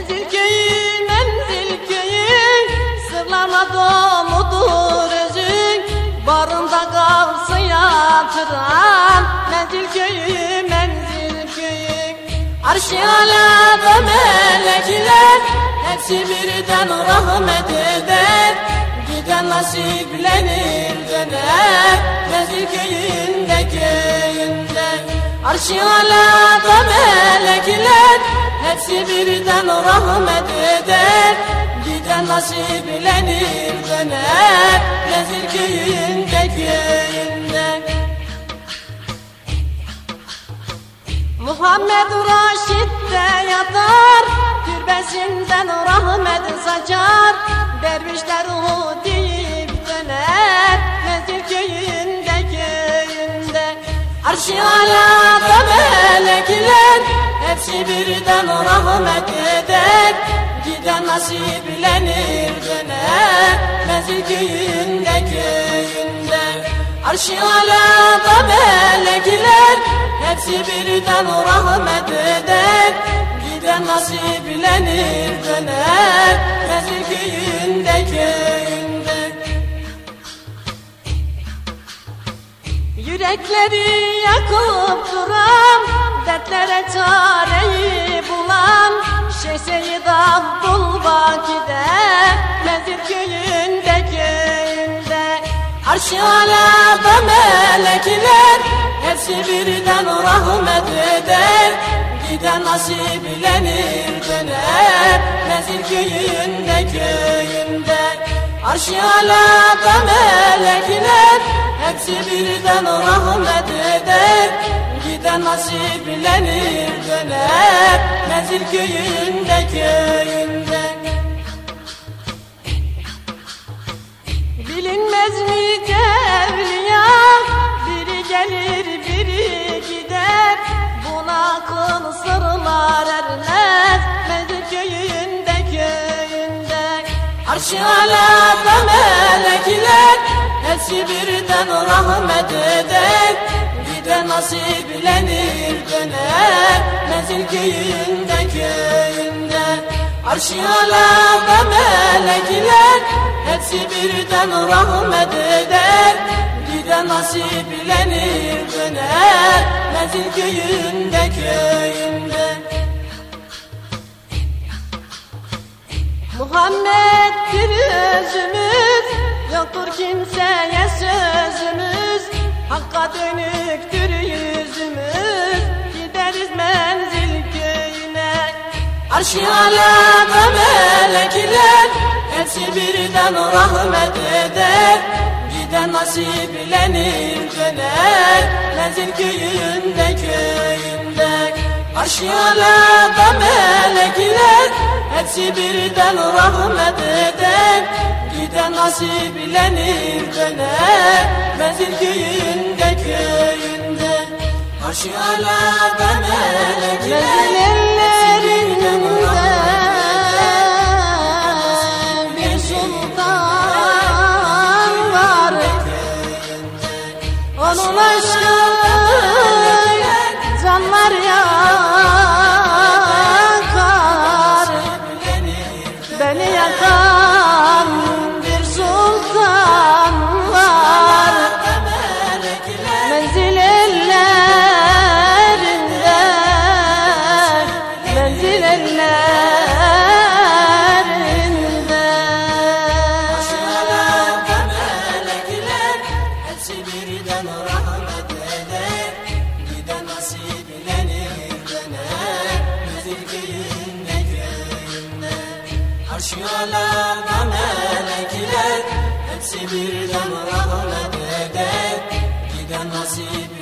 Menzil köyü, sırlarla doludur özün. Barında kalsın yatıran menzil köyü. Arş-ı alada melekler hepsi birden rahmet eder. Giden nasiplenir döner menzil köyünde. Arş-ı alada melekler hepsi birden rahmet eder. Giden nasiplenir döner menzil köyünde. Muhammed Raşid'de yatar, türbesinden rahmet saçar. Dervişler o deyip döner menzil köyünde. Arş-ı alada melekler hepsi birden rahmet eder. Giden nasiplenir döner menzil köyünde. Arş-ı alada melekler hepsi birden rahmet eder. Giden nasiplenir döner menzil köyünde. Yürekleri yakıp duran, dertlere çareyi bulan Şeyh Seyyid Abdülbaki'de menzil köyünde. Arş-ı alada melekler hepsi birden rahmet eder. Giden nasiplenir döner menzil köyünde. Arş-ı alada melekler hepsi birden rahmet eder. Giden nasiplenir döner menzil köyünde. Bilinmez nice evliya, biri gelir biri gider. Buna akıl sırlar ermez menzil köyünde. Arş-ı alada melekler hepsi birden rahmet eder. Giden nasiplenir döner menzil köyünde. Arş-ı alada melekler hepsi birden rahmet eder. Giden nasiplenir döner menzil köyünde. Muhammed'dir özümüz, yoktur kimseye sözümüz. Hakka dönüktür yüzümüz, gideriz menzil köyüne. Arş-ı alada melekler hepsi birden rahmet eder. Giden nasiplenir döner menzil köyünde. Arş-ı alada melekler hepsi birden rahmet eder. Giden nasiplenir döner menzil köyünde. Arş-ı alada melekler hepsi birden rahmet eder. Bir sultan var, onun aşkı canlar yakar. Beni yakan bir sultan var, menzil ellerinde, menzil ellerinde. Arş-ı alada melekler hepsi birden rahmet eder. Giden nasiplenir döner menzil köyünde. Arş-ı alada melekler hepsi birden rahmet eder. Giden nasip